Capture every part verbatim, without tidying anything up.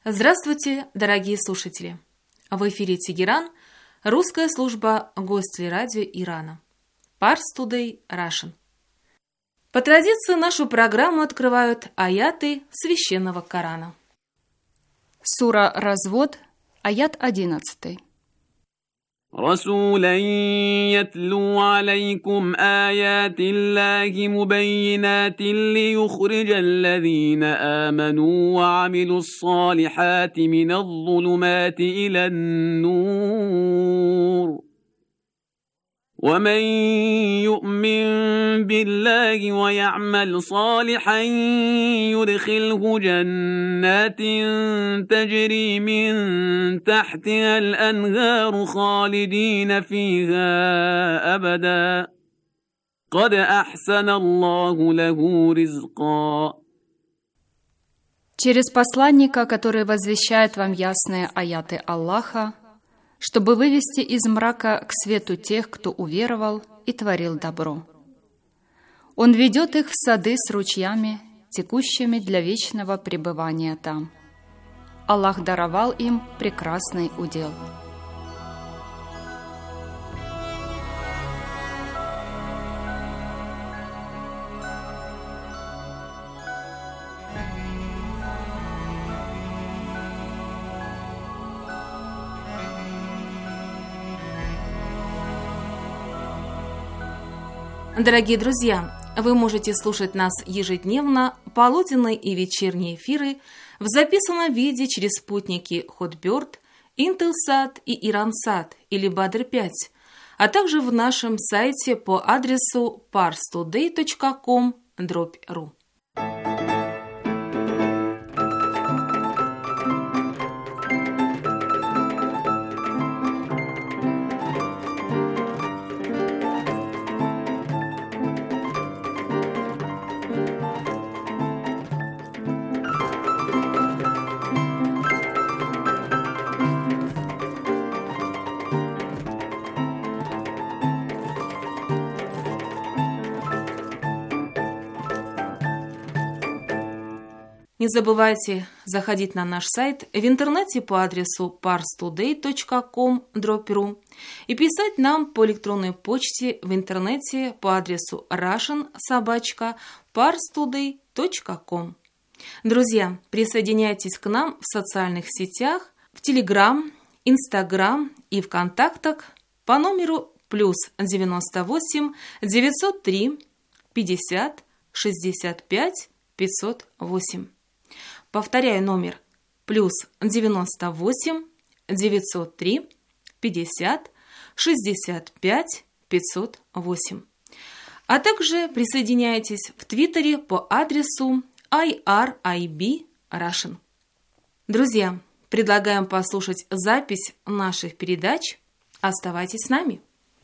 Здравствуйте, дорогие слушатели! В эфире Тегеран, русская служба Гостелерадио Ирана. Pars Today Russian. По традиции нашу программу открывают аяты Священного Корана. Сура Развод, аят одиннадцатый. رسولا يتلو عليكم آيات الله مبينات ليخرج الذين آمنوا وعملوا الصالحات من الظلمات إلى النور ومن يؤمن بالله ويعمل صالحا يدخله جنات تجري من تحتها الأنهار خالدين فيها أبدا قد أحسن الله له رزقا. Через посланника, который возвещает вам ясные аяты Аллаха, чтобы вывести из мрака к свету тех, кто уверовал и творил добро. Он ведет их в сады с ручьями, текущими для вечного пребывания там. Аллах даровал им прекрасный удел. Дорогие друзья, вы можете слушать нас ежедневно, полуденные и вечерние эфиры в записанном виде через спутники Hotbird, Intelsat и Iransat или Badr пять, а также в нашем сайте по адресу pars today точка com дробь ру. Не забывайте заходить на наш сайт в интернете по адресу pars today точка com дробь ру и писать нам по электронной почте в интернете по адресу russian собака pars today точка com. Друзья, присоединяйтесь к нам в социальных сетях, в Telegram, Instagram и ВКонтактах по номеру плюс девяносто восемь девятьсот три пятьдесят шестьдесят пять пятьсот восемь. Повторяю номер плюс девяносто восемь девятьсот три пятьдесят шестьдесят пять пятьсот восемь. А также присоединяйтесь в Твиттере по адресу ай ар ай би Russian. Друзья, предлагаем послушать запись наших передач. Оставайтесь с нами.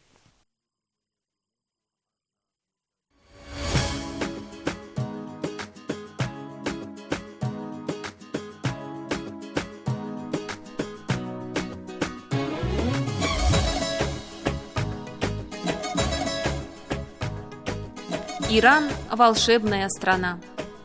Иран – волшебная страна.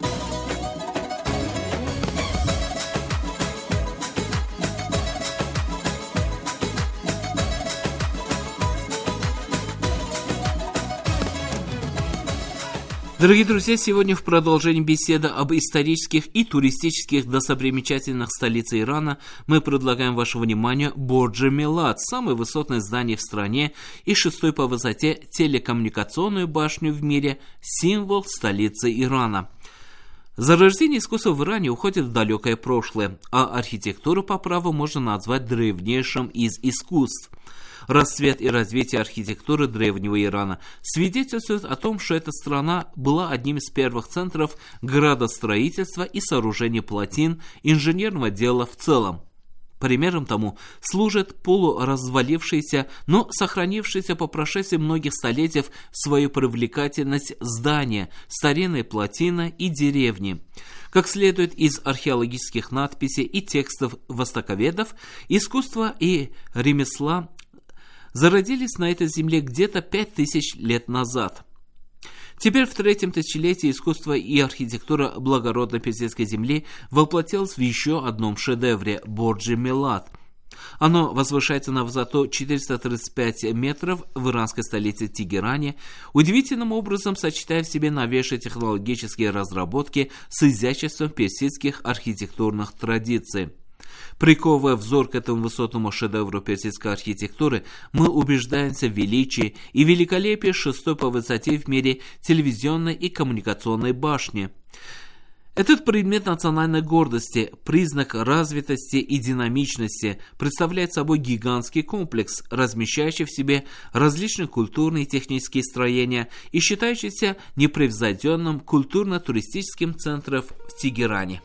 Дорогие друзья, сегодня в продолжении беседы об исторических и туристических достопримечательностях столицы Ирана мы предлагаем вашему вниманию Бордж Милад, самое высотное здание в стране и шестой по высоте телекоммуникационную башню в мире, символ столицы Ирана. Зарождение искусства в Иране уходит в далекое прошлое, а архитектуру по праву можно назвать древнейшим из искусств. Расцвет и развитие архитектуры древнего Ирана свидетельствует о том, что эта страна была одним из первых центров градостроительства и сооружения плотин, инженерного дела в целом. Примером тому служит полуразвалившееся, но сохранившееся по прошествии многих столетий свою привлекательность здания, старинные плотины и деревни. Как следует из археологических надписей и текстов востоковедов, искусство и ремесла зародились на этой земле где-то пять тысяч лет назад. Теперь в третьем тысячелетии искусство и архитектура благородной персидской земли воплотилось в еще одном шедевре – Борджи Милат. Оно возвышается на высоту четыреста тридцать пять метров в иранской столице Тегеране, удивительным образом сочетая в себе новейшие технологические разработки с изяществом персидских архитектурных традиций. Приковывая взор к этому высотному шедевру персидской архитектуры, мы убеждаемся в величии и великолепии шестой по высоте в мире телевизионной и коммуникационной башни. Этот предмет национальной гордости, признак развитости и динамичности, представляет собой гигантский комплекс, размещающий в себе различные культурные и технические строения и считающийся непревзойденным культурно-туристическим центром в Тегеране.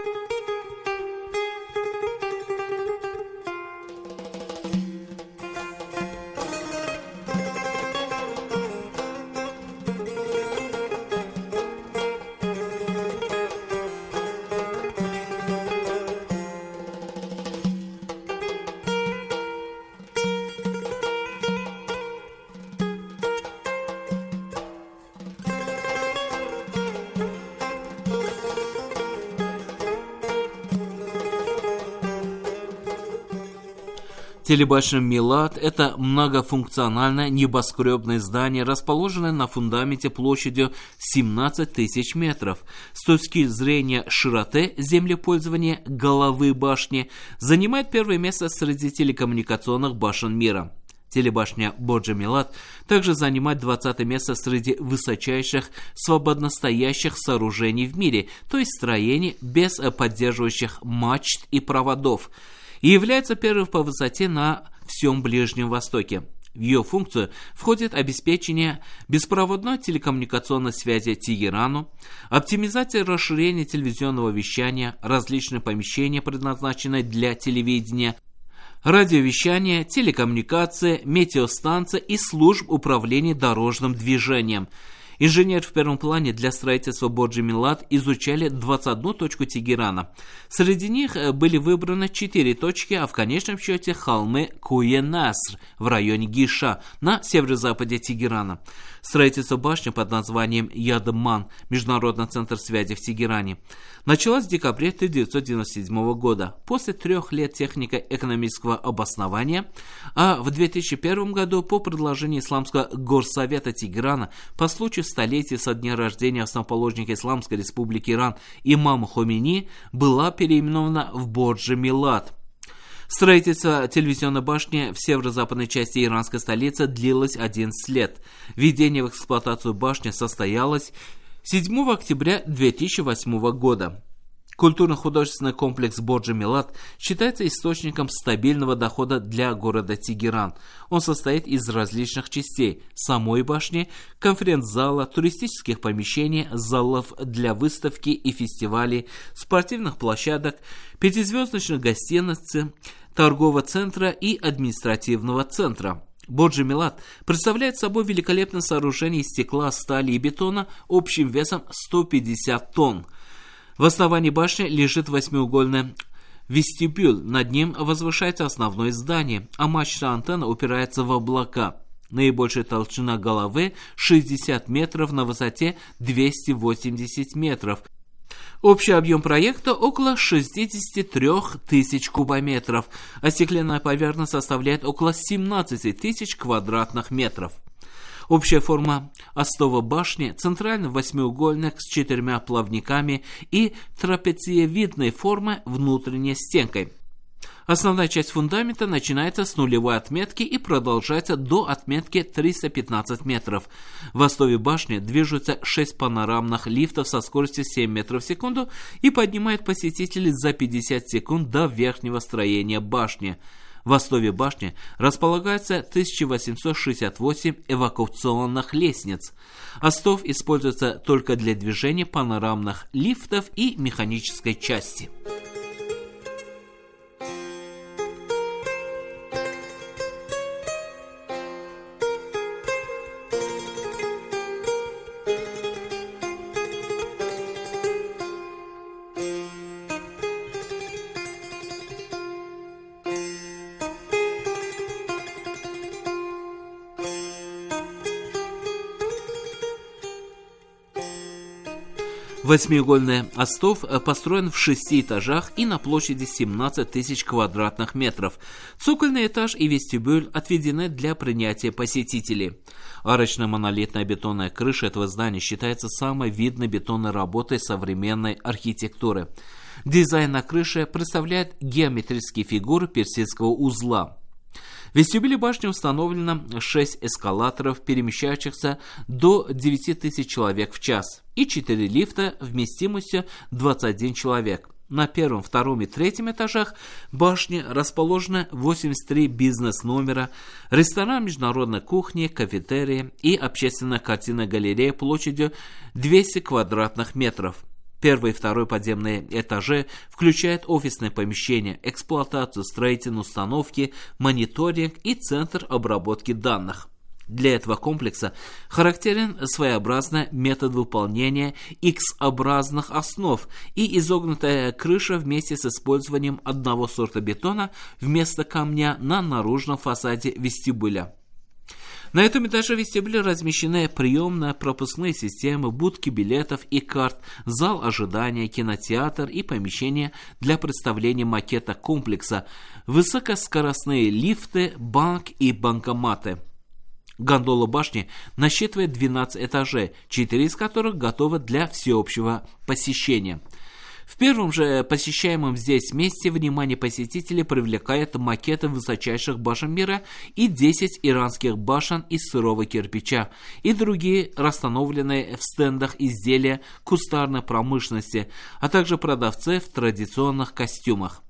Телебашня Милат – это многофункциональное небоскребное здание, расположенное на фундаменте площадью семнадцать тысяч метров. С точки зрения широты землепользования головы башни занимает первое место среди телекоммуникационных башен мира. Телебашня Борджи Милат также занимает двадцатое место среди высочайших свободностоящих сооружений в мире, то есть строений без поддерживающих мачт и проводов, и является первой по высоте на всем Ближнем Востоке. В ее функцию входит обеспечение беспроводной телекоммуникационной связи Тегерану, оптимизация и расширение телевизионного вещания, различные помещения, предназначенные для телевидения, радиовещание, телекоммуникация, метеостанция и служб управления дорожным движением. Инженеры в первом плане для строительства Борджи Милат изучали двадцать одну точку Тегерана. Среди них были выбраны четыре точки, а в конечном счете холмы Куе-Наср в районе Гиша на северо-западе Тегерана. Строительство башни под названием Ядман, Международный центр связи в Тегеране, началось в декабре тысяча девятьсот девяносто седьмого года, после трех лет технико-экономического обоснования, а в две тысячи первом году по предложению Исламского горсовета Тегерана по случаю столетия со дня рождения основоположника Исламской республики Иран имама Хомейни была переименована в Борджи Милат. Строительство телевизионной башни в северо-западной части иранской столицы длилось одиннадцать лет. Введение в эксплуатацию башни состоялось седьмого октября две тысячи восьмого года. Культурно-художественный комплекс Борджи Милат считается источником стабильного дохода для города Тегеран. Он состоит из различных частей: самой башни, конференц-зала, туристических помещений, залов для выставки и фестивалей, спортивных площадок, пятизвездочных гостиниц, торгового центра и административного центра. Борджи Милат представляет собой великолепное сооружение из стекла, стали и бетона общим весом сто пятьдесят тонн. В основании башни лежит восьмиугольный вестибюль, над ним возвышается основное здание, а мачта антенна упирается в облака. Наибольшая толщина головы шестьдесят метров, на высоте двести восемьдесят метров. Общий объем проекта около шестьдесят три тысячи кубометров, а стеклянная поверхность составляет около семнадцать тысяч квадратных метров. Общая форма остова башни центральный восьмиугольник с четырьмя плавниками и трапециевидной формы внутренней стенкой. Основная часть фундамента начинается с нулевой отметки и продолжается до отметки триста пятнадцать метров. В основе башни движутся шесть панорамных лифтов со скоростью семь метров в секунду и поднимают посетителей за пятьдесят секунд до верхнего строения башни. В основе башни располагается тысяча восемьсот шестьдесят восемь эвакуационных лестниц. Остов используется только для движения панорамных лифтов и механической части. Восьмиугольный остов построен в шести этажах и на площади семнадцать тысяч квадратных метров. Цокольный этаж и вестибюль отведены для принятия посетителей. Арочная монолитная бетонная крыша этого здания считается самой видной бетонной работой современной архитектуры. Дизайн на крыше представляет геометрические фигуры персидского узла. В вестибюле башни установлено шесть эскалаторов, перемещающихся до девяти тысяч человек в час, и четыре лифта вместимостью двадцать один человек. На первом, втором и третьем этажах башни расположены восемьдесят три бизнес-номера, ресторан международной кухни, кафетерия и общественная картинная галерея площадью двести квадратных метров. Первый и второй подземные этажи включают офисные помещения, эксплуатацию строительной установки, мониторинг и центр обработки данных. Для этого комплекса характерен своеобразный метод выполнения X-образных основ и изогнутая крыша вместе с использованием одного сорта бетона вместо камня на наружном фасаде вестибюля. На этом этаже вестибюля размещены приемные пропускные системы, будки билетов и карт, зал ожидания, кинотеатр и помещение для представления макета комплекса, высокоскоростные лифты, банк и банкоматы. Гондола башни насчитывает двенадцать этажей, четыре из которых готовы для всеобщего посещения. В первом же посещаемом здесь месте внимание посетителей привлекает макеты высочайших башен мира и десять иранских башен из сырого кирпича и другие расстановленные в стендах изделия кустарной промышленности, а также продавцы в традиционных костюмах.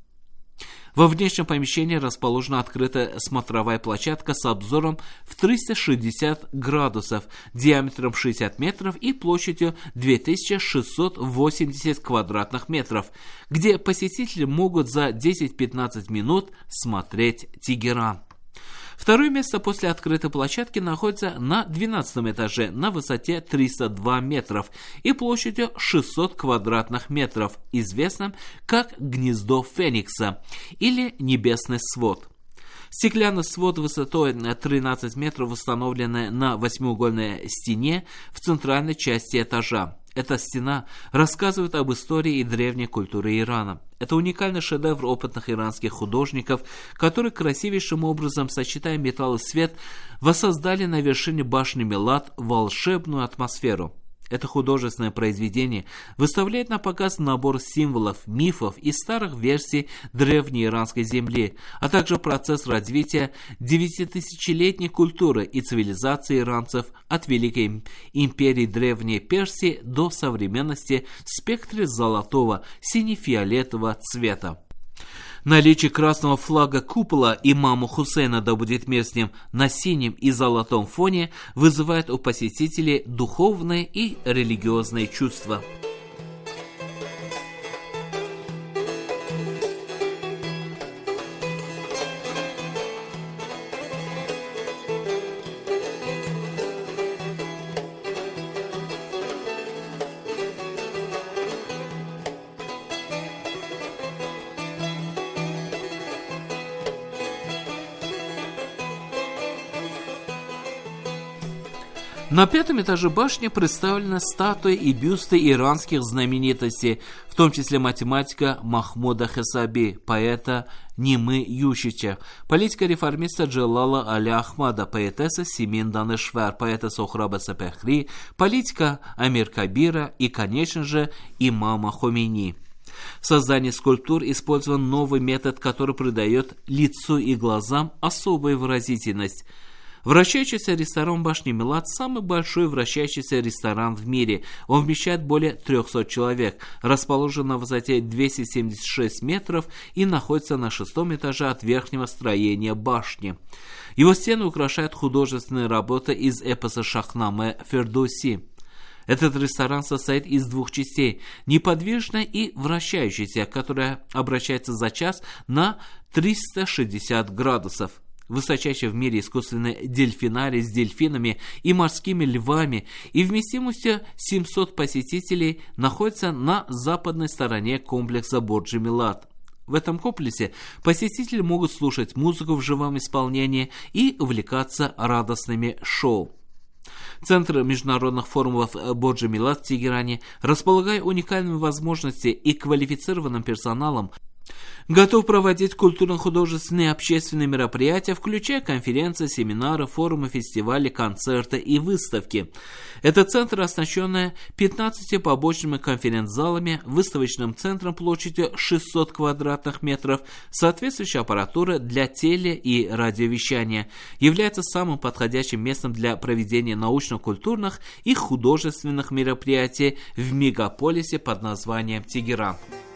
Во внешнем помещении расположена открытая смотровая площадка с обзором в триста шестьдесят градусов, диаметром шестьдесят метров и площадью две тысячи шестьсот восемьдесят квадратных метров, где посетители могут за десять-пятнадцать минут смотреть Тегеран. Второе место после открытой площадки находится на двенадцатом этаже на высоте триста два метров и площадью шестьсот квадратных метров, известным как «Гнездо Феникса» или «Небесный свод». Стеклянный свод высотой тринадцать метров установлен на восьмиугольной стене в центральной части этажа. Эта стена рассказывает об истории и древней культуре Ирана. Это уникальный шедевр опытных иранских художников, которые красивейшим образом, сочетая металл и свет, воссоздали на вершине башни Милад волшебную атмосферу. Это художественное произведение выставляет на показ набор символов, мифов и старых версий древней иранской земли, а также процесс развития девятитысячелетней культуры и цивилизации иранцев от Великой империи Древней Персии до современности в спектре золотого, сине-фиолетового цвета. Наличие красного флага купола имама Хусейна, да будет мир с ним, на синем и золотом фоне вызывает у посетителей духовные и религиозные чувства. На пятом этаже башни представлены статуи и бюсты иранских знаменитостей, в том числе математика Махмуда Хасаби, поэта Нимы Ющича, политика-реформиста Джалала Аля Ахмада, поэтесса Симин Данешвар, поэта Сохраба Сапехри, политика Амир Кабира и, конечно же, имама Хомейни. В создании скульптур использован новый метод, который придает лицу и глазам особую выразительность. Вращающийся ресторан башни Милад – самый большой вращающийся ресторан в мире. Он вмещает более трехсот человек, расположен на высоте двести семьдесят шесть метров и находится на шестом этаже от верхнего строения башни. Его стены украшают художественные работы из эпоса Шахнаме Фердоуси. Этот ресторан состоит из двух частей – неподвижной и вращающейся, которая обращается за час на триста шестьдесят градусов. Высочайший в мире искусственный дельфинарий с дельфинами и морскими львами и вместимостью семьсот посетителей находится на западной стороне комплекса Борджи Милад. В этом комплексе посетители могут слушать музыку в живом исполнении и увлекаться радостными шоу. Центр международных форумов Борджи Милат в Тегеране, располагая уникальными возможностями и квалифицированным персоналом, готов проводить культурно-художественные и общественные мероприятия, включая конференции, семинары, форумы, фестивали, концерты и выставки. Это центр, оснащенный пятнадцатью побочными конференц-залами, выставочным центром площадью шестьсот квадратных метров, соответствующей аппаратурой для теле- и радиовещания, является самым подходящим местом для проведения научно-культурных и художественных мероприятий в мегаполисе под названием Тегеран.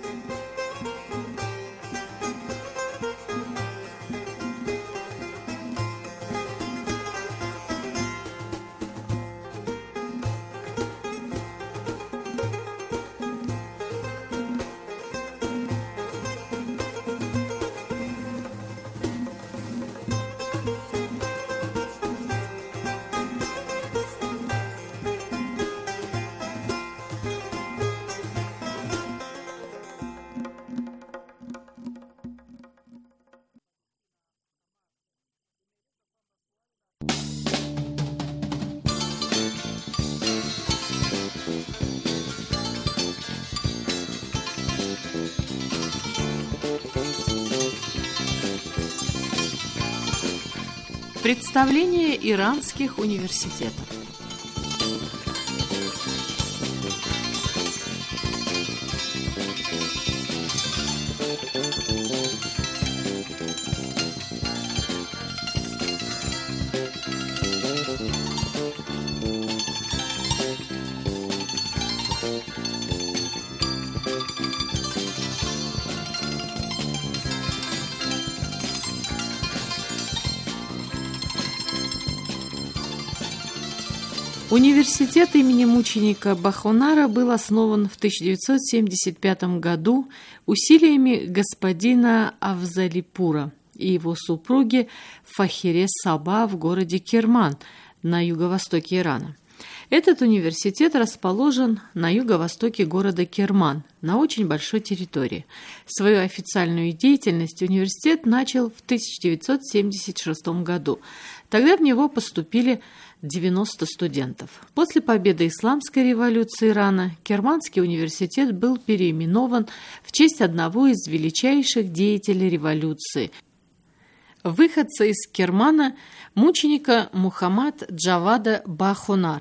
Представление иранских университетов. Университет имени мученика Бахонара был основан в тысяча девятьсот семьдесят пятом году усилиями господина Афзалипура и его супруги Фахире Саба в городе Керман на юго-востоке Ирана. Этот университет расположен на юго-востоке города Керман, на очень большой территории. Свою официальную деятельность университет начал в тысяча девятьсот семьдесят шестом году. Тогда в него поступили девяносто студентов. После победы Исламской революции Ирана Керманский университет был переименован в честь одного из величайших деятелей революции, выходца из Кермана, мученика Мухаммад Джавада Бахонар.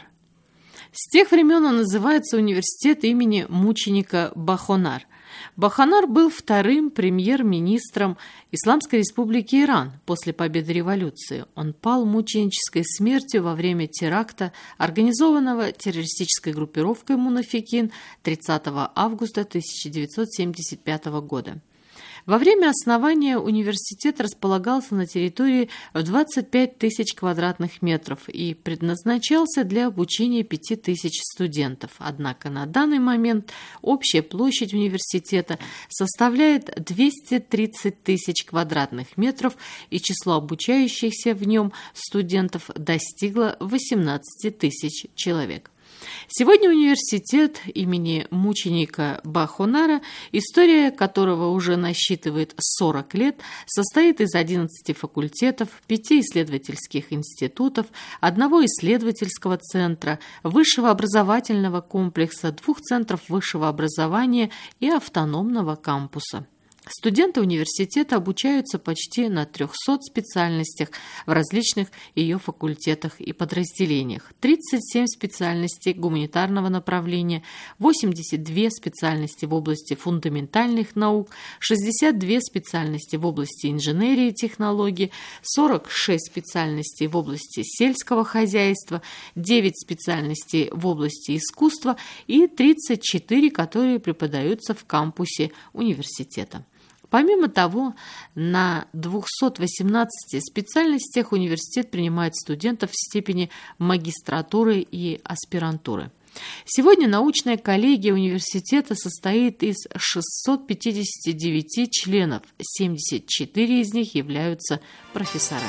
С тех времен он называется университет имени мученика Бахонар. Бахонар был вторым премьер-министром Исламской республики Иран после победы революции. Он пал мученической смертью во время теракта, организованного террористической группировкой Мунафикин тридцатого августа тысяча девятьсот семьдесят пятого года. Во время основания университет располагался на территории в двадцать пять тысяч квадратных метров и предназначался для обучения пяти тысяч студентов. Однако на данный момент общая площадь университета составляет двести тридцать тысяч квадратных метров, и число обучающихся в нем студентов достигло восемнадцати тысяч человек. Сегодня университет имени мученика Бахонара, история которого уже насчитывает сорок лет, состоит из одиннадцати факультетов, пяти исследовательских институтов, одного исследовательского центра, высшего образовательного комплекса, двух центров высшего образования и автономного кампуса. Студенты университета обучаются почти на трёхсот специальностях в различных ее факультетах и подразделениях. тридцать семь специальностей гуманитарного направления, восемьдесят две специальности в области фундаментальных наук, шестьдесят две специальности в области инженерии и технологий, сорок шесть специальностей в области сельского хозяйства, девять специальностей в области искусства и тридцать четыре, которые преподаются в кампусе университета. Помимо того, на двухстах восемнадцати специальностях университет принимает студентов в степени магистратуры и аспирантуры. Сегодня научная коллегия университета состоит из шестисот пятидесяти девяти членов, семьдесят четыре из них являются профессорами.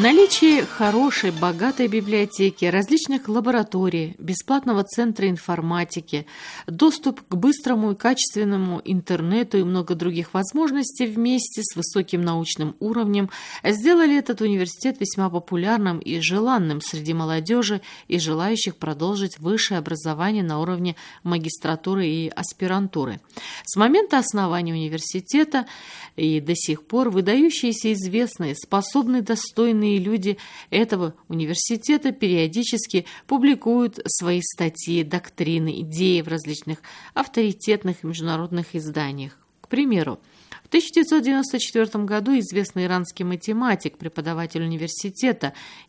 Наличие хорошей, богатой библиотеки, различных лабораторий, бесплатного центра информатики, доступ к быстрому и качественному интернету и много других возможностей вместе с высоким научным уровнем сделали этот университет весьма популярным и желанным среди молодежи и желающих продолжить высшее образование на уровне магистратуры и аспирантуры. С момента основания университета и до сих пор выдающиеся, известные, способные, достойные люди этого университета периодически публикуют свои статьи, доктрины, идеи в различных авторитетных международных изданиях. К примеру, в тысяча девятьсот девяносто четвёртом году известный иранский математик, преподаватель университета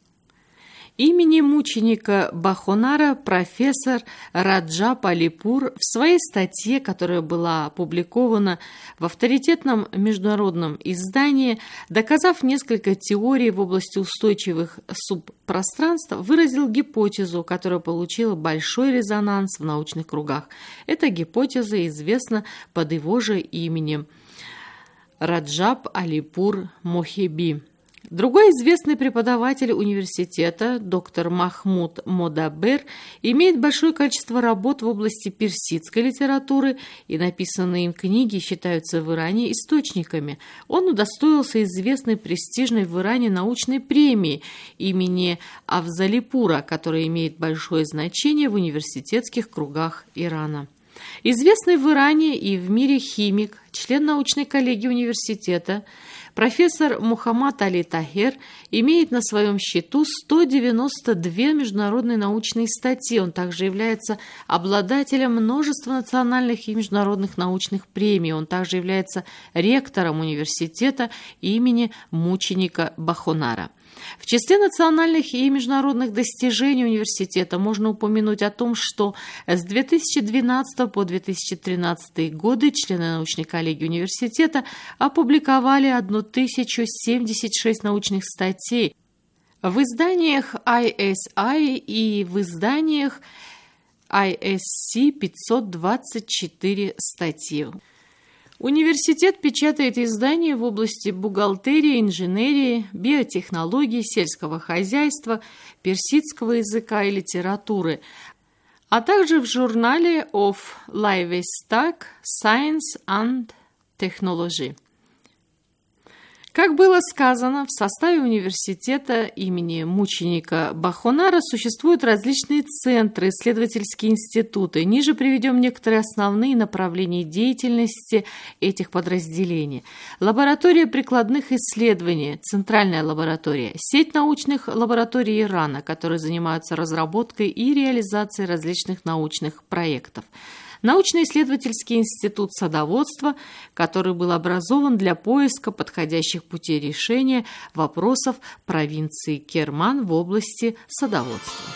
имени мученика Бахонара, профессор Раджаб Алипур в своей статье, которая была опубликована в авторитетном международном издании, доказав несколько теорий в области устойчивых субпространств, выразил гипотезу, которая получила большой резонанс в научных кругах. Эта гипотеза известна под его же именем Раджаб Алипур Мохеби. Другой известный преподаватель университета, доктор Махмуд Модабер, имеет большое количество работ в области персидской литературы, и написанные им книги считаются в Иране источниками. Он удостоился известной престижной в Иране научной премии имени Афзалипура, которая имеет большое значение в университетских кругах Ирана. Известный в Иране и в мире химик, член научной коллегии университета, профессор Мухаммад Али Тахер имеет на своем счету сто девяносто две международные научные статьи. Он также является обладателем множества национальных и международных научных премий. Он также является ректором университета имени мученика Бахонара. В числе национальных и международных достижений университета можно упомянуть о том, что с две тысячи двенадцатого по две тысячи тринадцатый годы члены научной коллегии университета опубликовали тысячу семьдесят шесть научных статей в изданиях ай эс ай и в изданиях ай эс си пятьсот двадцать четыре статьи. Университет печатает издания в области бухгалтерии, инженерии, биотехнологии, сельского хозяйства, персидского языка и литературы, а также в журнале of Livestock, Science and Technology. Как было сказано, в составе университета имени мученика Бахонара существуют различные центры, исследовательские институты. Ниже приведем некоторые основные направления деятельности этих подразделений. Лаборатория прикладных исследований, центральная лаборатория, сеть научных лабораторий Ирана, которые занимаются разработкой и реализацией различных научных проектов. Научно-исследовательский институт садоводства, который был образован для поиска подходящих путей решения вопросов провинции Керман в области садоводства.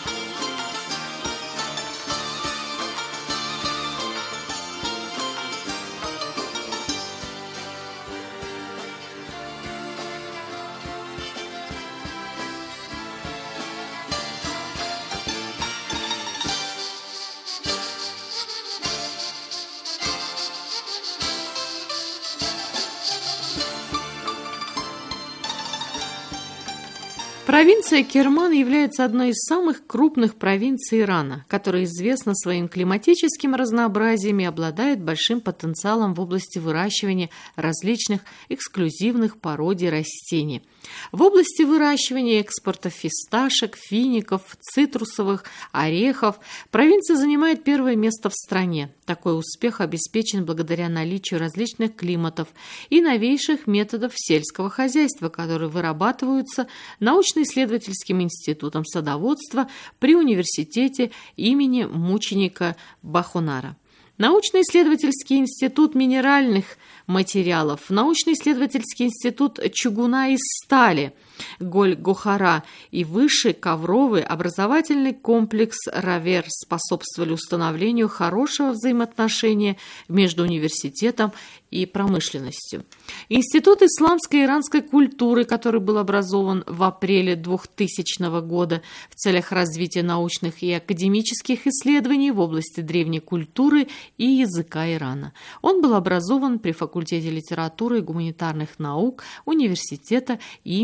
Провинция Керман является одной из самых крупных провинций Ирана, которая известна своим климатическим разнообразием и обладает большим потенциалом в области выращивания различных эксклюзивных породий растений. В области выращивания и экспорта фисташек, фиников, цитрусовых, орехов провинция занимает первое место в стране. Такой успех обеспечен благодаря наличию различных климатов и новейших методов сельского хозяйства, которые вырабатываются научно-исследовательским институтом садоводства при университете имени мученика Бахонара. Научно-исследовательский институт минеральных материалов, научно-исследовательский институт чугуна и стали Голь-Гохара и высший ковровый образовательный комплекс Равер способствовали установлению хорошего взаимоотношения между университетом и промышленностью. Институт исламской и иранской культуры, который был образован в апреле двухтысячного года в целях развития научных и академических исследований в области древней культуры и языка Ирана. Он был образован при факультете литературы и гуманитарных наук университета имени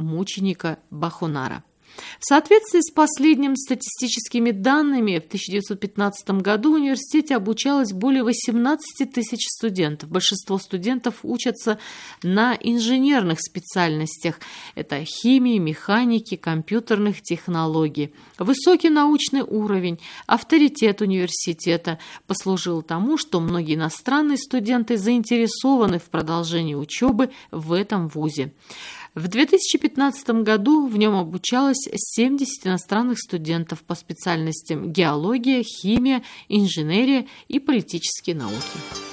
мученика Бахунара. В соответствии с последними статистическими данными, в тысяча девятьсот пятнадцатом году в университете обучалось более восемнадцати тысяч студентов. Большинство студентов учатся на инженерных специальностях. Это химии, механики, компьютерных технологий. Высокий научный уровень, авторитет университета послужил тому, что многие иностранные студенты заинтересованы в продолжении учебы в этом вузе. В две тысячи пятнадцатом году в нем обучалось семьдесят иностранных студентов по специальностям геология, химия, инженерия и политические науки.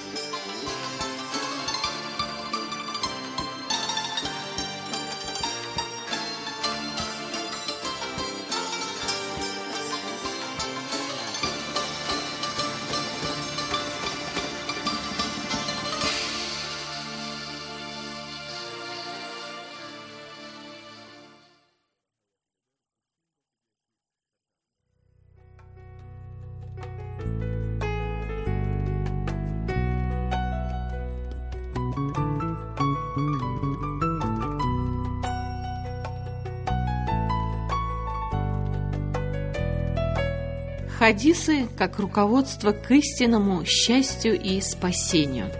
Хадисы как руководство к истинному счастью и спасению.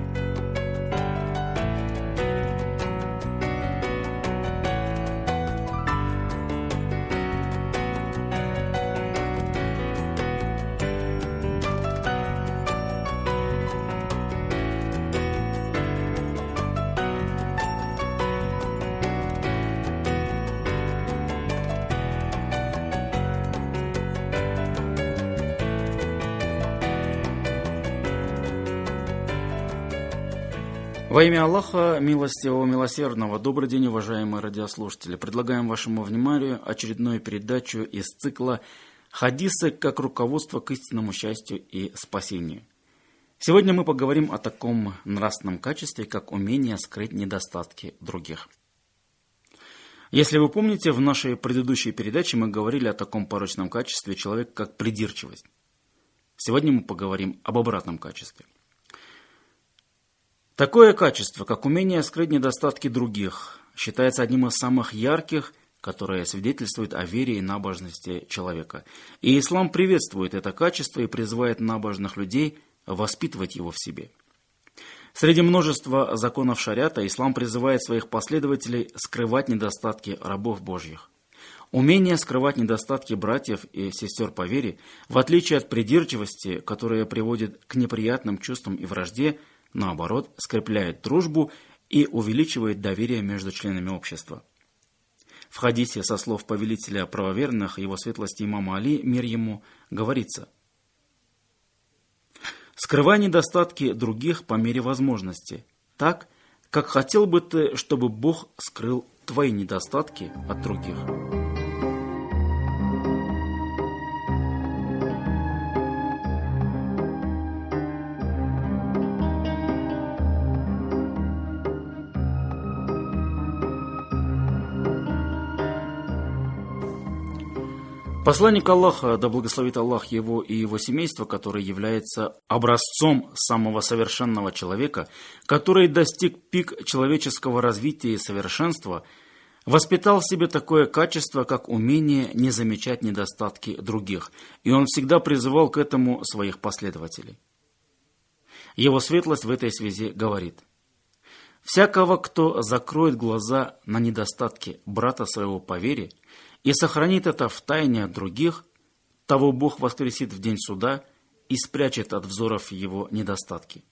Во имя Аллаха, милостивого, милосердного, добрый день, уважаемые радиослушатели. Предлагаем вашему вниманию очередную передачу из цикла «Хадисы как руководство к истинному счастью и спасению». Сегодня мы поговорим о таком нравственном качестве, как умение скрыть недостатки других. Если вы помните, в нашей предыдущей передаче мы говорили о таком порочном качестве человека, как придирчивость. Сегодня мы поговорим об обратном качестве. Такое качество, как умение скрыть недостатки других, считается одним из самых ярких, которое свидетельствует о вере и набожности человека. И ислам приветствует это качество и призывает набожных людей воспитывать его в себе. Среди множества законов шариата ислам призывает своих последователей скрывать недостатки рабов Божьих. Умение скрывать недостатки братьев и сестер по вере, в отличие от придирчивости, которая приводит к неприятным чувствам и вражде, наоборот, скрепляет дружбу и увеличивает доверие между членами общества. В хадисе со слов повелителя правоверных, его светлости имама Али, мир ему, говорится: «Скрывай недостатки других по мере возможности, так, как хотел бы ты, чтобы Бог скрыл твои недостатки от других». Посланник Аллаха, да благословит Аллах его и его семейство, который является образцом самого совершенного человека, который достиг пик человеческого развития и совершенства, воспитал в себе такое качество, как умение не замечать недостатки других, и он всегда призывал к этому своих последователей. Его светлость в этой связи говорит: «Всякого, кто закроет глаза на недостатки брата своего по вере и сохранит это в тайне от других, того Бог воскресит в день суда и спрячет от взоров его недостатки».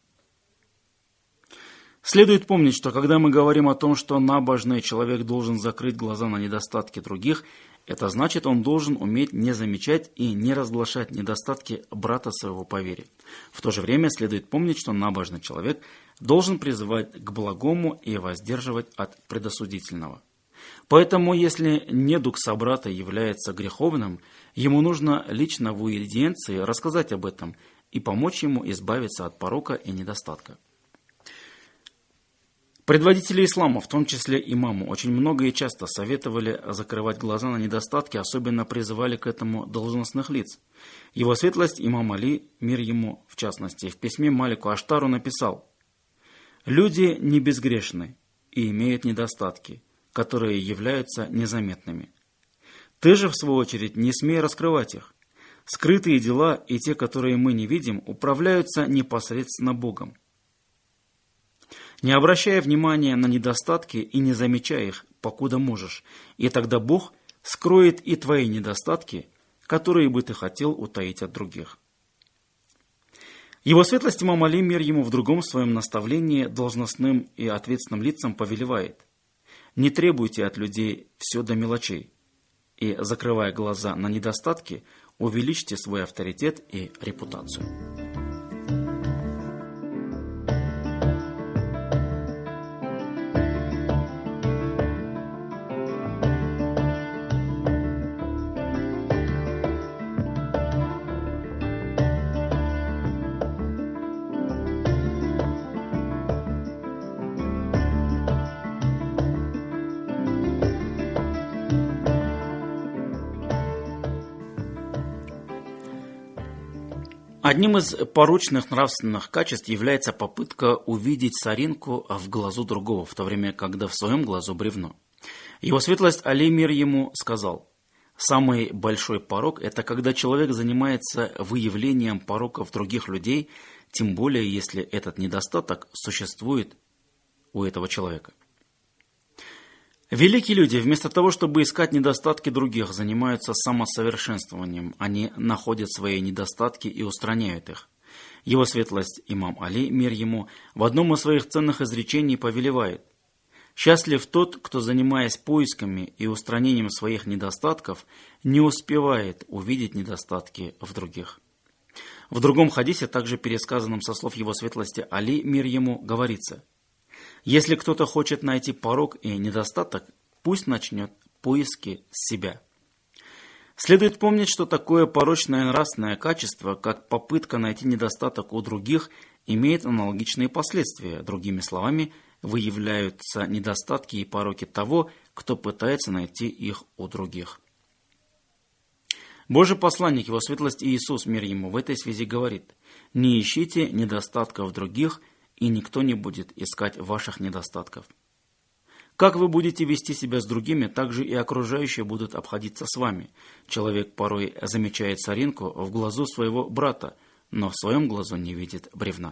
Следует помнить, что когда мы говорим о том, что набожный человек должен закрыть глаза на недостатки других, это значит, он должен уметь не замечать и не разглашать недостатки брата своего по вере. В то же время следует помнить, что набожный человек должен призывать к благому и воздерживать от предосудительного. Поэтому, если недуг собрата является греховным, ему нужно лично в уидиенции рассказать об этом и помочь ему избавиться от порока и недостатка. Предводители ислама, в том числе имаму, очень много и часто советовали закрывать глаза на недостатки, особенно призывали к этому должностных лиц. Его светлость имам Али, мир ему в частности, в письме Малику Аштару написал: «Люди не безгрешны и имеют недостатки, которые являются незаметными. Ты же, в свою очередь, не смей раскрывать их. Скрытые дела и те, которые мы не видим, управляются непосредственно Богом. Не обращая внимания на недостатки и не замечая их, покуда можешь, и тогда Бог скроет и твои недостатки, которые бы ты хотел утаить от других. Его светлость имам Али, мир ему, в другом своем наставлении должностным и ответственным лицам повелевает: не требуйте от людей все до мелочей, и, закрывая глаза на недостатки, увеличьте свой авторитет и репутацию. Одним из порочных нравственных качеств является попытка увидеть соринку в глазу другого, в то время, когда в своем глазу бревно. Его светлость Али, мир ему, сказал: самый большой порок – это когда человек занимается выявлением пороков других людей, тем более, если этот недостаток существует у этого человека. Великие люди, вместо того, чтобы искать недостатки других, занимаются самосовершенствованием. Они находят свои недостатки и устраняют их. Его светлость имам Али, мир ему, в одном из своих ценных изречений повелевает: счастлив тот, кто, занимаясь поисками и устранением своих недостатков, не успевает увидеть недостатки в других. В другом хадисе, также пересказанном со слов его светлости Али, мир ему, говорится: если кто-то хочет найти порок и недостаток, пусть начнет поиски с себя. Следует помнить, что такое порочное нравственное качество, как попытка найти недостаток у других, имеет аналогичные последствия. Другими словами, выявляются недостатки и пороки того, кто пытается найти их у других. Божий посланник, его светлость Иисус, мир ему, в этой связи говорит: не ищите недостатков других, и никто не будет искать ваших недостатков. Как вы будете вести себя с другими, так же и окружающие будут обходиться с вами. Человек порой замечает соринку в глазу своего брата, но в своем глазу не видит бревна.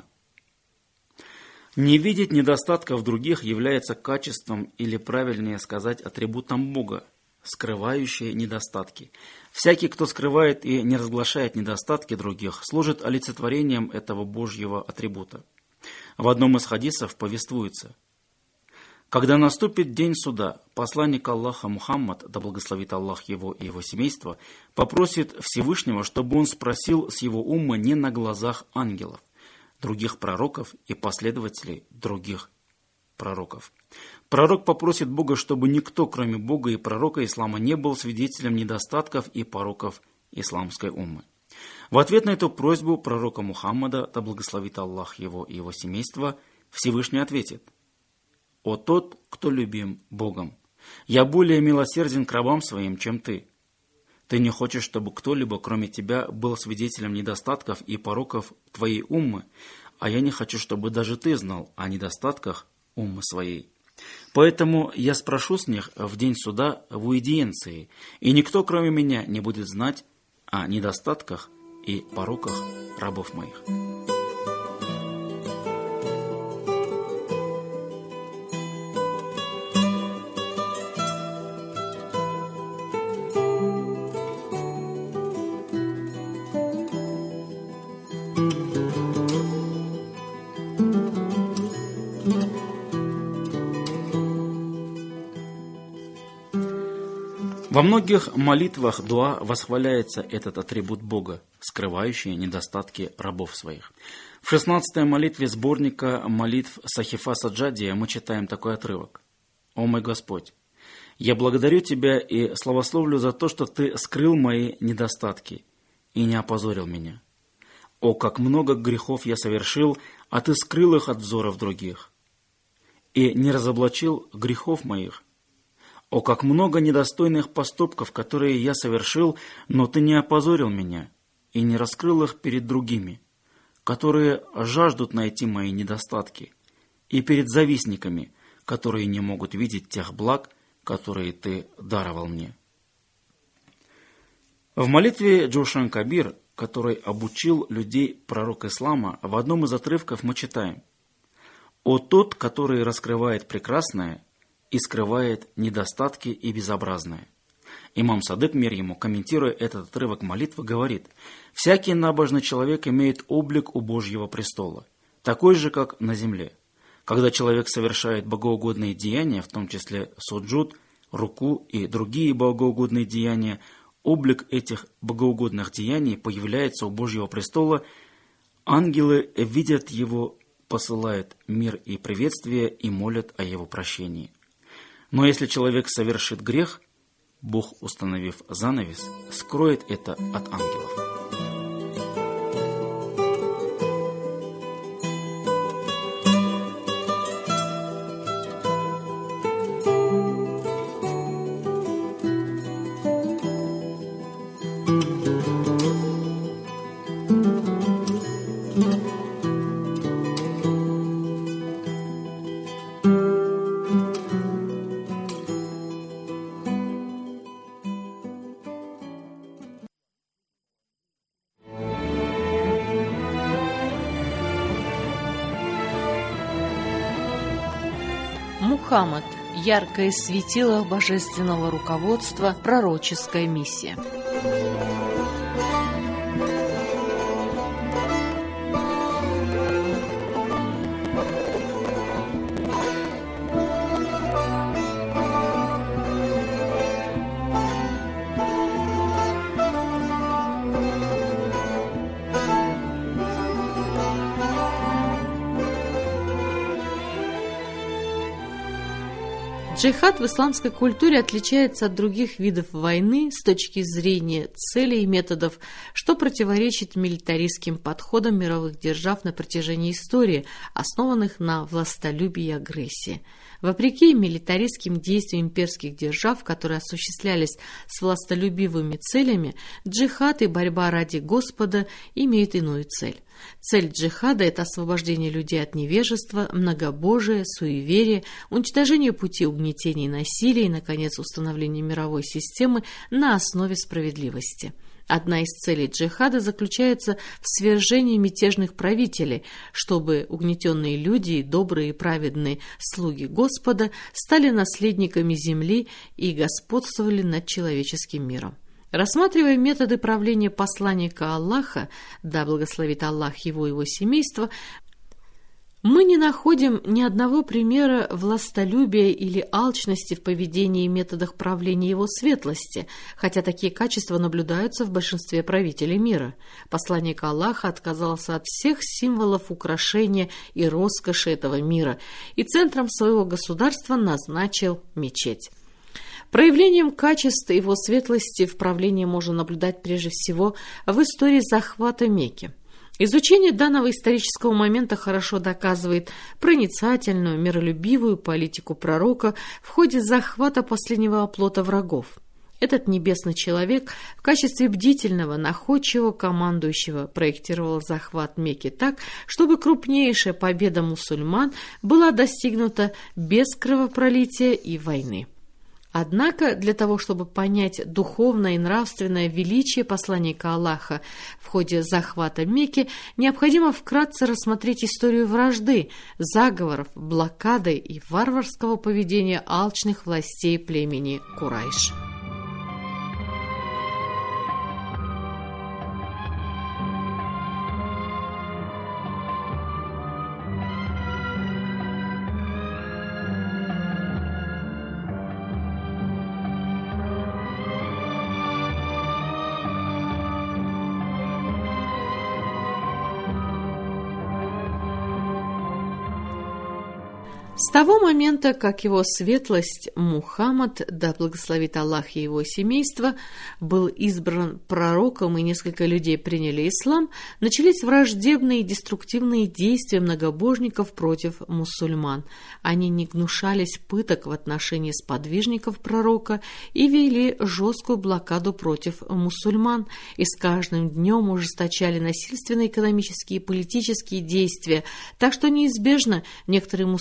Не видеть недостатков других является качеством, или правильнее сказать, атрибутом Бога, скрывающие недостатки. Всякий, кто скрывает и не разглашает недостатки других, служит олицетворением этого Божьего атрибута. В одном из хадисов повествуется: когда наступит день суда, посланник Аллаха Мухаммад, да благословит Аллах его и его семейство, попросит Всевышнего, чтобы он спросил с его умма не на глазах ангелов, других пророков и последователей других пророков. Пророк попросит Бога, чтобы никто, кроме Бога и пророка ислама, не был свидетелем недостатков и пороков исламской уммы. В ответ на эту просьбу пророка Мухаммада, да благословит Аллах его и его семейство, Всевышний ответит: «О тот, кто любим Богом, я более милосерден к рабам своим, чем ты. Ты не хочешь, чтобы кто-либо, кроме тебя, был свидетелем недостатков и пороков твоей уммы, а я не хочу, чтобы даже ты знал о недостатках уммы своей. Поэтому я спрошу с них в день суда в уидиенции, и никто, кроме меня, не будет знать о недостатках и пороках рабов моих». Во многих молитвах дуа восхваляется этот атрибут Бога, скрывающий недостатки рабов своих. В шестнадцатой молитве сборника молитв Сахифа Саджадия мы читаем такой отрывок: «О мой Господь, я благодарю Тебя и славословлю за то, что Ты скрыл мои недостатки и не опозорил меня. О, как много грехов я совершил, а Ты скрыл их от взоров других, и не разоблачил грехов моих. О, как много недостойных поступков, которые я совершил, но Ты не опозорил меня и не раскрыл их перед другими, которые жаждут найти мои недостатки, и перед завистниками, которые не могут видеть тех благ, которые ты даровал мне». В молитве Джошан Кабир, который обучил людей пророк ислама, в одном из отрывков мы читаем: «О тот, который раскрывает прекрасное и скрывает недостатки и безобразное». Имам Садык, мир ему, комментируя этот отрывок молитвы, говорит: «Всякий набожный человек имеет облик у Божьего престола, такой же, как на земле. Когда человек совершает богоугодные деяния, в том числе суджуд, руку и другие богоугодные деяния, облик этих богоугодных деяний появляется у Божьего престола, ангелы видят его, посылают мир и приветствие и молят о его прощении. Но если человек совершит грех, Бог, установив занавес, скроет это от ангелов». Мухаммад. Яркое светило божественного руководства, пророческая миссия. Джихад в исламской культуре отличается от других видов войны с точки зрения целей и методов, что противоречит милитаристским подходам мировых держав на протяжении истории, основанных на властолюбии и агрессии. Вопреки милитаристским действиям имперских держав, которые осуществлялись с властолюбивыми целями, джихад и борьба ради Господа имеют иную цель. Цель джихада – это освобождение людей от невежества, многобожия, суеверия, уничтожение пути угнетения и насилия и, наконец, установление мировой системы на основе справедливости. Одна из целей джихада заключается в свержении мятежных правителей, чтобы угнетенные люди и добрые и праведные слуги Господа стали наследниками земли и господствовали над человеческим миром. Рассматривая методы правления посланника Аллаха, да благословит Аллах его и его семейство, мы не находим ни одного примера властолюбия или алчности в поведении и методах правления его светлости, хотя такие качества наблюдаются в большинстве правителей мира. Посланник Аллаха отказался от всех символов украшения и роскоши этого мира и центром своего государства назначил мечеть. Проявлением качеств его светлости в правлении можно наблюдать прежде всего в истории захвата Мекки. Изучение данного исторического момента хорошо доказывает проницательную, миролюбивую политику пророка в ходе захвата последнего оплота врагов. Этот небесный человек в качестве бдительного, находчивого командующего проектировал захват Мекки так, чтобы крупнейшая победа мусульман была достигнута без кровопролития и войны. Однако для того, чтобы понять духовное и нравственное величие посланника Аллаха в ходе захвата Мекки, необходимо вкратце рассмотреть историю вражды, заговоров, блокады и варварского поведения алчных властей племени Курайш. С того момента, как его светлость Мухаммад, да благословит Аллах и его семейство, был избран пророком и несколько людей приняли ислам, начались враждебные и деструктивные действия многобожников против мусульман. Они не гнушались пыток в отношении сподвижников пророка и вели жесткую блокаду против мусульман, и с каждым днем ужесточали насильственные экономические и политические действия, так что неизбежно некоторые мусульмане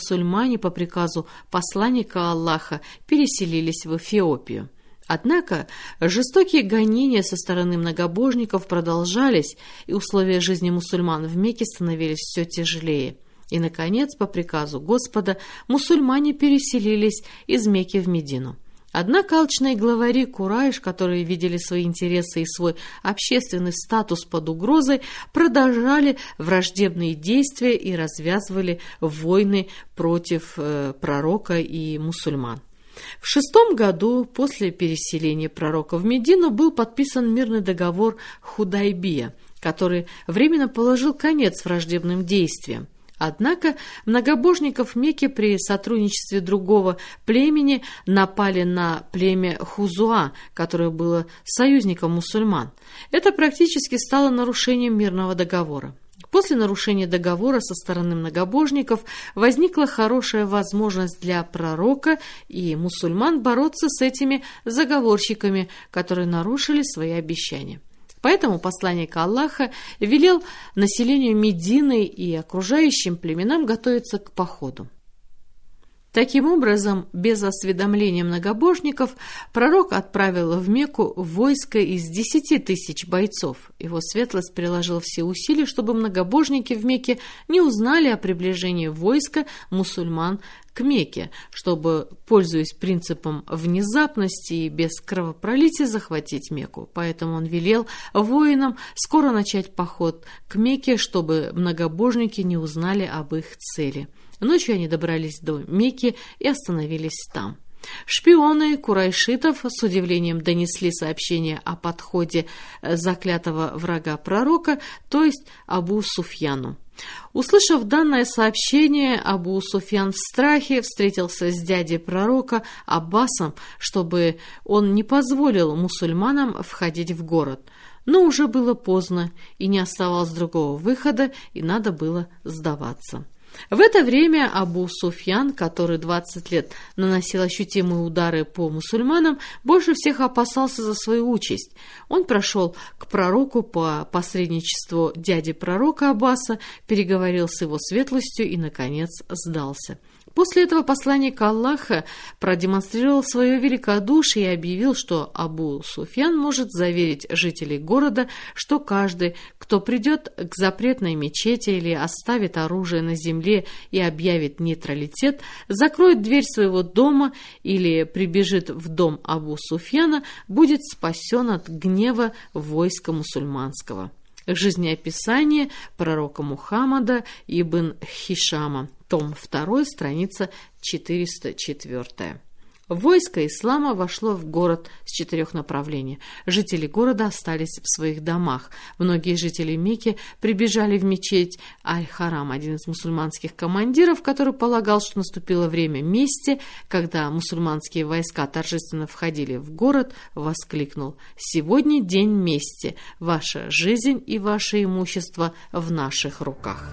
мусульмане по приказу посланника Аллаха переселились в Эфиопию. Однако жестокие гонения со стороны многобожников продолжались, и условия жизни мусульман в Мекке становились все тяжелее. И, наконец, по приказу Господа, мусульмане переселились из Мекки в Медину. Однако алчные главари Курайш, которые видели свои интересы и свой общественный статус под угрозой, продолжали враждебные действия и развязывали войны против э, пророка и мусульман. В шестом году после переселения пророка в Медину был подписан мирный договор Худайбия, который временно положил конец враждебным действиям. Однако многобожников Мекки при сотрудничестве другого племени напали на племя Хузуа, которое было союзником мусульман. Это практически стало нарушением мирного договора. После нарушения договора со стороны многобожников возникла хорошая возможность для пророка и мусульман бороться с этими заговорщиками, которые нарушили свои обещания. Поэтому посланник Аллаха велел населению Медины и окружающим племенам готовиться к походу. Таким образом, без осведомления многобожников, пророк отправил в Мекку войско из десяти тысяч бойцов. Его светлость приложил все усилия, чтобы многобожники в Мекке не узнали о приближении войска мусульман к Мекке, чтобы, пользуясь принципом внезапности и без кровопролития, захватить Мекку. Поэтому он велел воинам скоро начать поход к Мекке, чтобы многобожники не узнали об их цели. Ночью они добрались до Мекки и остановились там. Шпионы курайшитов с удивлением донесли сообщение о подходе заклятого врага пророка, то есть Абу Суфьяну. Услышав данное сообщение, Абу Суфьян в страхе встретился с дядей пророка Аббасом, чтобы он не позволил мусульманам входить в город. Но уже было поздно, и не оставалось другого выхода, и надо было сдаваться. В это время Абу Суфьян, который двадцать лет наносил ощутимые удары по мусульманам, больше всех опасался за свою участь. Он прошел к пророку по посредничеству дяди пророка Аббаса, переговорил с его светлостью и, наконец, сдался. После этого посланник Аллаха продемонстрировал свое великодушие и объявил, что Абу Суфьян может заверить жителей города, что каждый, кто придет к запретной мечети или оставит оружие на земле и объявит нейтралитет, закроет дверь своего дома или прибежит в дом Абу Суфьяна, будет спасен от гнева войска мусульманского. Жизнеописание пророка Мухаммада ибн Хишама, том два, страница четыреста четыре. Войско ислама вошло в город с четырех направлений. Жители города остались в своих домах. Многие жители Мекки прибежали в мечеть Аль-Харам. Один из мусульманских командиров, который полагал, что наступило время мести, когда мусульманские войска торжественно входили в город, воскликнул: «Сегодня день мести. Ваша жизнь и ваше имущество в наших руках».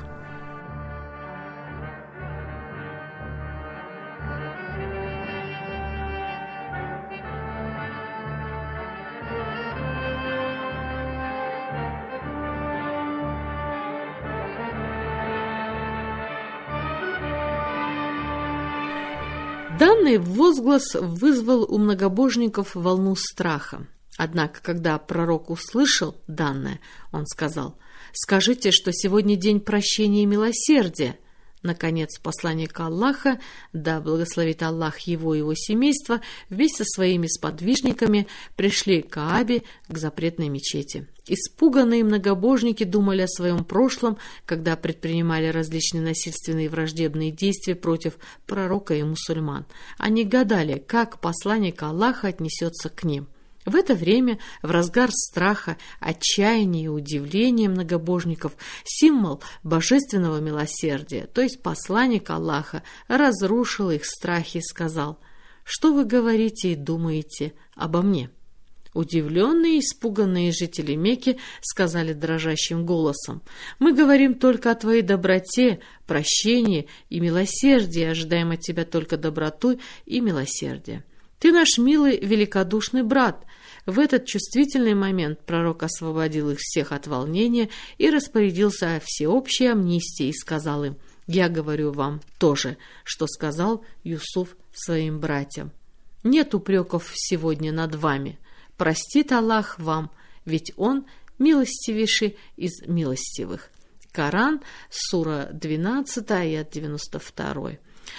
Данный возглас вызвал у многобожников волну страха. Однако, когда пророк услышал данное, он сказал: «Скажите, что сегодня день прощения и милосердия». Наконец, посланник Аллаха, да благословит Аллах его и его семейство, вместе со своими сподвижниками пришли к Каабе, к запретной мечети. Испуганные многобожники думали о своем прошлом, когда предпринимали различные насильственные и враждебные действия против пророка и мусульман. Они гадали, как посланник Аллаха отнесется к ним. В это время, в разгар страха, отчаяния и удивления многобожников, символ божественного милосердия, то есть посланник Аллаха, разрушил их страхи и сказал: «Что вы говорите и думаете обо мне?» Удивленные и испуганные жители Мекки сказали дрожащим голосом: «Мы говорим только о твоей доброте, прощении и милосердии, ожидаем от тебя только доброту и милосердие. Ты наш милый, великодушный брат». В этот чувствительный момент пророк освободил их всех от волнения и распорядился о всеобщей амнистии и сказал им: Я говорю вам то же, что сказал Юсуф своим братьям. Нет упреков сегодня над вами. Простит Аллах вам, ведь Он милостивейший из милостивых. Коран, сура двенадцатая, аят девяносто два.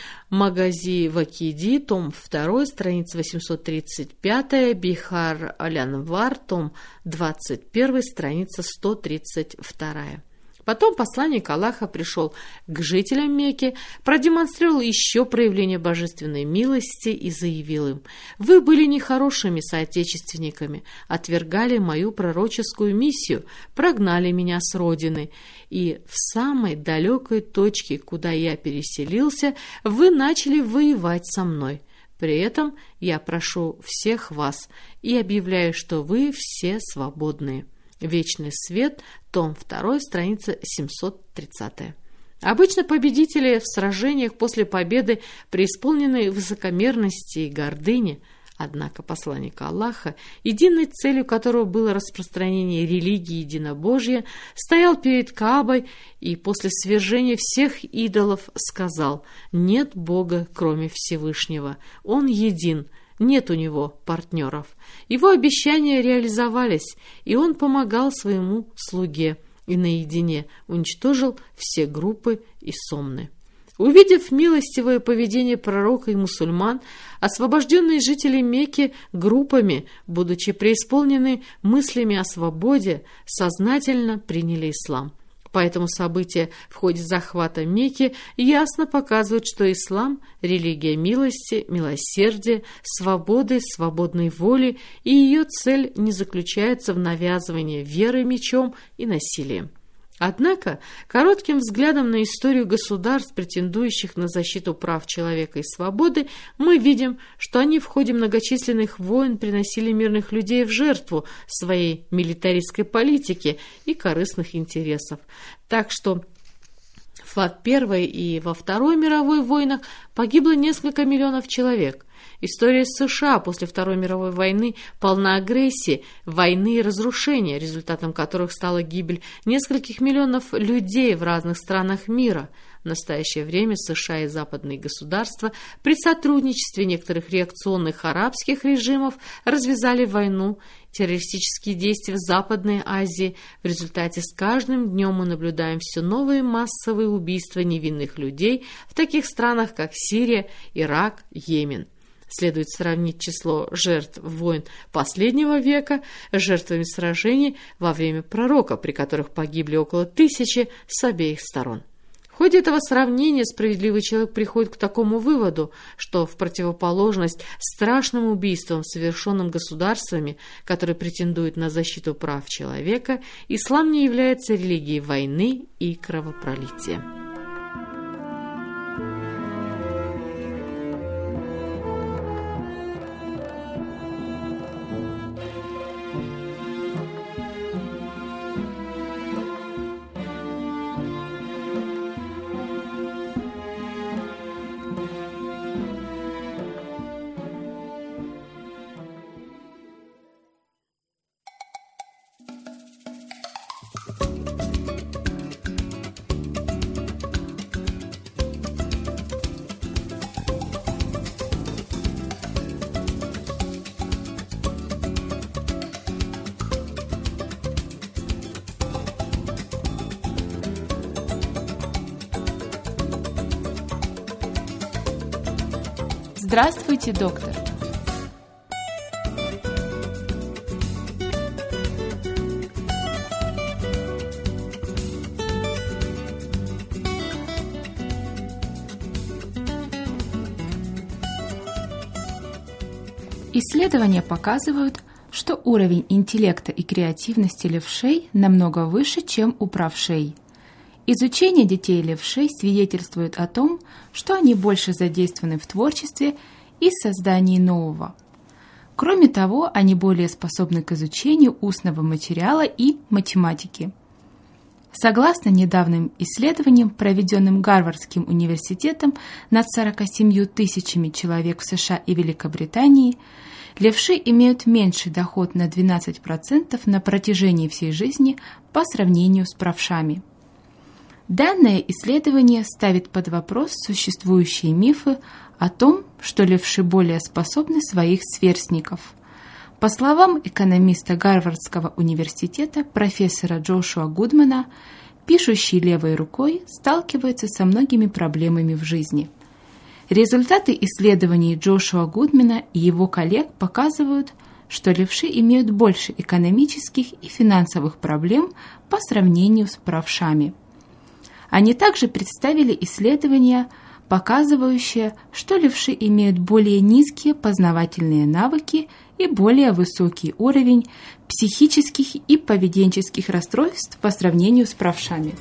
Магази Вакиди, том два, страница восемьсот тридцать пять, Бихар Алянвар, том двадцать один, страница сто тридцать два. Потом посланник Аллаха пришел к жителям Мекки, продемонстрировал еще проявление божественной милости и заявил им: «Вы были нехорошими соотечественниками, отвергали мою пророческую миссию, прогнали меня с родины, и в самой далекой точке, куда я переселился, вы начали воевать со мной. При этом я прошу всех вас и объявляю, что вы все свободные». Вечный свет, том два, страница семьсот тридцать. Обычно победители в сражениях после победы преисполнены высокомерности и гордыни. Однако посланник Аллаха, единой целью которого было распространение религии единобожия, стоял перед Каабой и после свержения всех идолов сказал: «Нет Бога, кроме Всевышнего, Он един». Нет у него партнеров. Его обещания реализовались, и он помогал своему слуге и наедине уничтожил все группы и сомны. Увидев милостивое поведение пророка и мусульман, освобожденные жители Мекки группами, будучи преисполнены мыслями о свободе, сознательно приняли ислам. Поэтому события в ходе захвата Мекки ясно показывают, что ислам – религия милости, милосердия, свободы, свободной воли, и ее цель не заключается в навязывании веры мечом и насилием. Однако, коротким взглядом на историю государств, претендующих на защиту прав человека и свободы, мы видим, что они в ходе многочисленных войн приносили мирных людей в жертву своей милитаристской политики и корыстных интересов. Так что в Первой и во Второй мировой войнах погибло несколько миллионов человек. История США после Второй мировой войны полна агрессии, войны и разрушения, результатом которых стала гибель нескольких миллионов людей в разных странах мира. В настоящее время США и западные государства при сотрудничестве некоторых реакционных арабских режимов развязали войну, террористические действия в Западной Азии. В результате с каждым днем мы наблюдаем все новые массовые убийства невинных людей в таких странах, как Сирия, Ирак, Йемен. Следует сравнить число жертв войн последнего века с жертвами сражений во время пророка, при которых погибли около тысячи с обеих сторон. В ходе этого сравнения справедливый человек приходит к такому выводу, что в противоположность страшным убийствам, совершенным государствами, которые претендуют на защиту прав человека, ислам не является религией войны и кровопролития. Здравствуйте, доктор. Исследования показывают, что уровень интеллекта и креативности левшей намного выше, чем у правшей. Изучение детей левшей свидетельствует о том, что они больше задействованы в творчестве и создании нового. Кроме того, они более способны к изучению устного материала и математики. Согласно недавним исследованиям, проведенным Гарвардским университетом над сорока семью тысячами человек в США и Великобритании, левши имеют меньший доход на двенадцать процентов на протяжении всей жизни по сравнению с правшами. Данное исследование ставит под вопрос существующие мифы о том, что левши более способны своих сверстников. По словам экономиста Гарвардского университета профессора Джошуа Гудмана, пишущий левой рукой сталкивается со многими проблемами в жизни. Результаты исследований Джошуа Гудмана и его коллег показывают, что левши имеют больше экономических и финансовых проблем по сравнению с правшами. Они также представили исследования, показывающие, что левши имеют более низкие познавательные навыки и более высокий уровень психических и поведенческих расстройств по сравнению с правшами.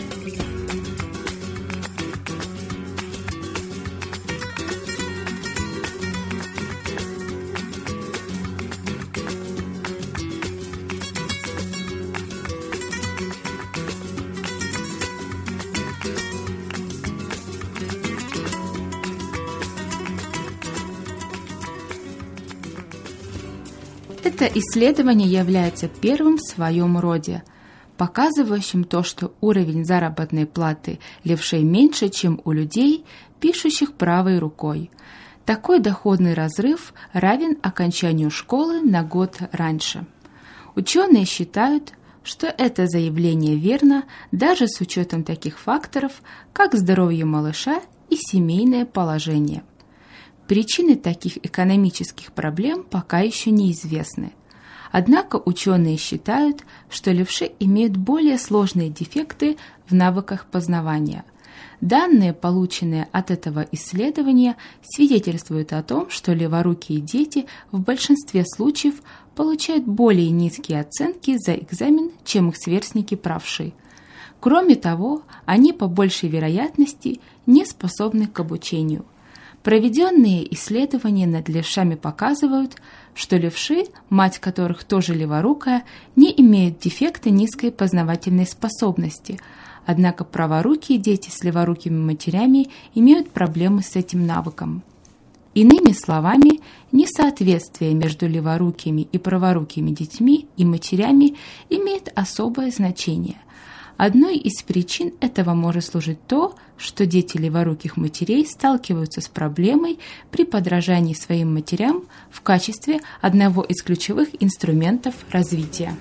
Это исследование является первым в своем роде, показывающим то, что уровень заработной платы левшей меньше, чем у людей, пишущих правой рукой. Такой доходный разрыв равен окончанию школы на год раньше. Ученые считают, что это заявление верно даже с учетом таких факторов, как здоровье малыша и семейное положение. Причины таких экономических проблем пока еще неизвестны. Однако ученые считают, что левши имеют более сложные дефекты в навыках познавания. Данные, полученные от этого исследования, свидетельствуют о том, что леворукие дети в большинстве случаев получают более низкие оценки за экзамен, чем их сверстники-правши. Кроме того, они по большей вероятности не способны к обучению. Проведенные исследования над левшами показывают, что левши, мать которых тоже леворукая, не имеют дефекта низкой познавательной способности, однако праворукие дети с леворукими матерями имеют проблемы с этим навыком. Иными словами, несоответствие между леворукими и праворукими детьми и матерями имеет особое значение. Одной из причин этого может служить то, что дети леворуких матерей сталкиваются с проблемой при подражании своим матерям в качестве одного из ключевых инструментов развития.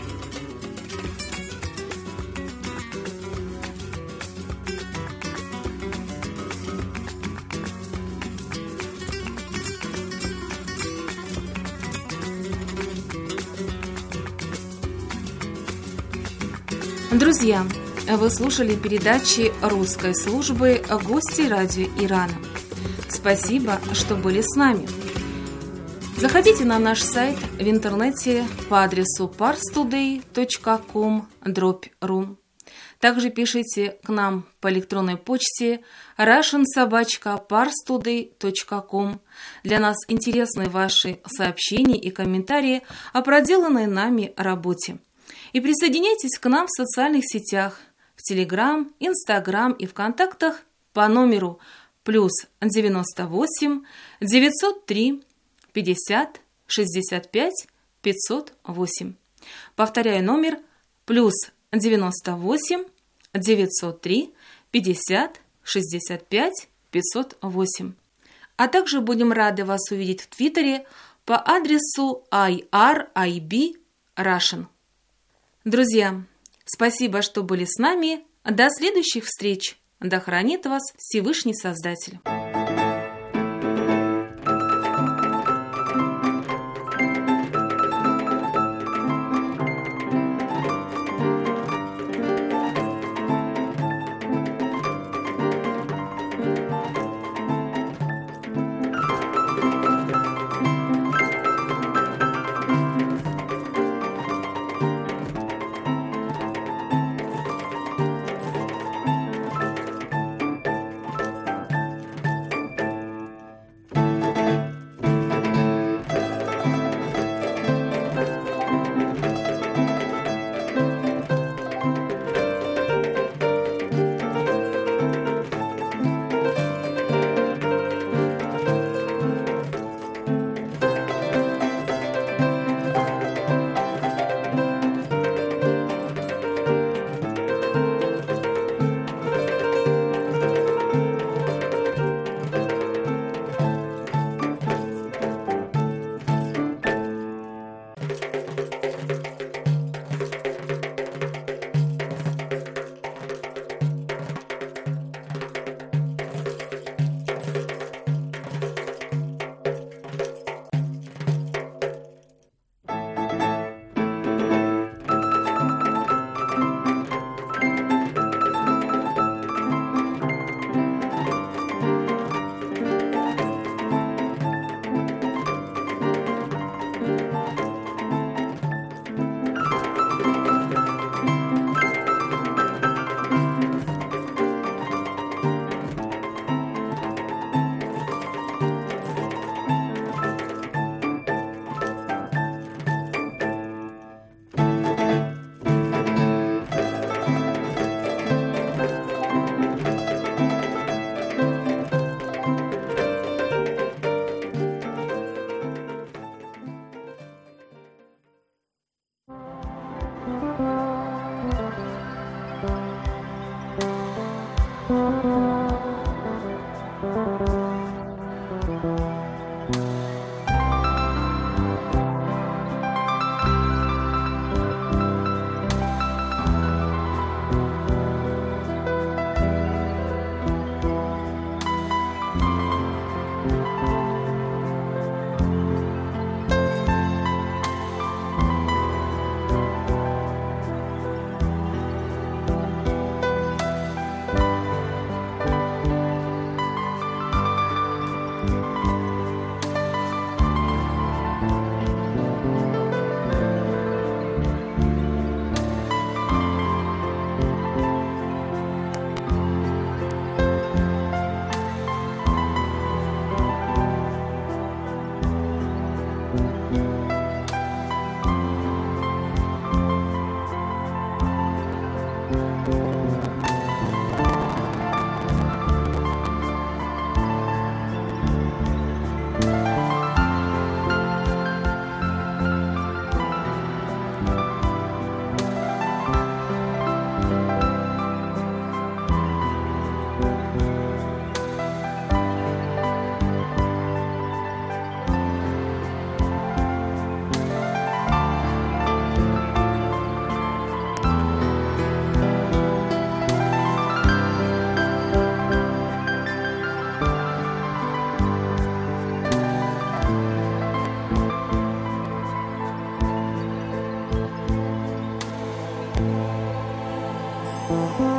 Друзья, вы слушали передачи русской службы «Гости радио Ирана». Спасибо, что были с нами. Заходите на наш сайт в интернете по адресу парстудей точка ком дробь ру. Также пишите к нам по электронной почте russian собака парстудей точка ком. Для нас интересны ваши сообщения и комментарии о проделанной нами работе. И присоединяйтесь к нам в социальных сетях, в Телеграм, Инстаграм и ВКонтактах по номеру плюс девяносто восемь девятьсот три пятьдесят шестьдесят пять пятьсот восемь. Повторяю номер плюс девяносто восемь девятьсот три пятьдесят шестьдесят пять пятьсот восемь. А также будем рады вас увидеть в Твиттере по адресу ай ар ай би Russian. Друзья, спасибо, что были с нами. До следующих встреч. Да хранит вас Всевышний Создатель. Thank you.